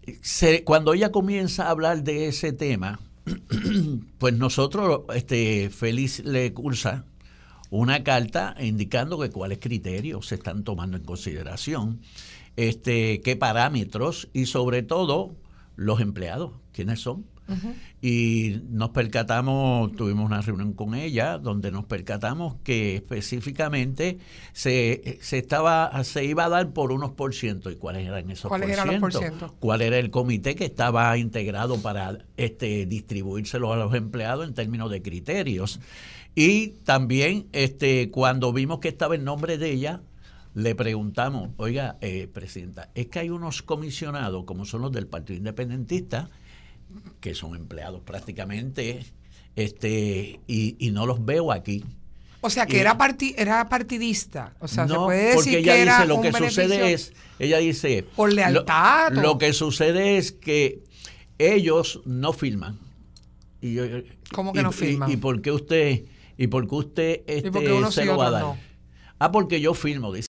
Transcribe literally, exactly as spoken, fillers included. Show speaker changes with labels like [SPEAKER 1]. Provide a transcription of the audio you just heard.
[SPEAKER 1] se, cuando ella comienza a hablar de ese tema, pues nosotros, este, Félix le cursa una carta indicando que cuáles criterios se están tomando en consideración, este, qué parámetros y sobre todo los empleados, quiénes son. Uh-huh. Y nos percatamos, tuvimos una reunión con ella donde nos percatamos que específicamente se, se estaba se iba a dar por unos por ciento. ¿Y cuáles eran esos
[SPEAKER 2] ¿Cuáles
[SPEAKER 1] por ciento?
[SPEAKER 2] eran los por ciento?
[SPEAKER 1] ¿Cuál era el comité que estaba integrado para este distribuírselo a los empleados en términos de criterios? Y también este cuando vimos que estaba el nombre de ella, le preguntamos, oiga, eh, presidenta, es que hay unos comisionados, como son los del Partido Independentista, que son empleados prácticamente, este y, y no los veo aquí.
[SPEAKER 2] O sea, que y, era parti, era partidista. O sea,
[SPEAKER 1] no,
[SPEAKER 2] se puede decir
[SPEAKER 1] porque ella
[SPEAKER 2] que
[SPEAKER 1] dice,
[SPEAKER 2] era
[SPEAKER 1] lo
[SPEAKER 2] un
[SPEAKER 1] que
[SPEAKER 2] beneficio
[SPEAKER 1] sucede es, ella dice,
[SPEAKER 2] por lealtad.
[SPEAKER 1] Lo, lo que sucede es que ellos no firman. Y yo,
[SPEAKER 2] ¿Cómo que
[SPEAKER 1] y,
[SPEAKER 2] no firman?
[SPEAKER 1] Y, y por qué usted, y por qué usted este,
[SPEAKER 2] ¿Y por qué uno
[SPEAKER 1] se
[SPEAKER 2] sí
[SPEAKER 1] lo va a dar?
[SPEAKER 2] No?
[SPEAKER 1] Ah, porque yo firmo, dice.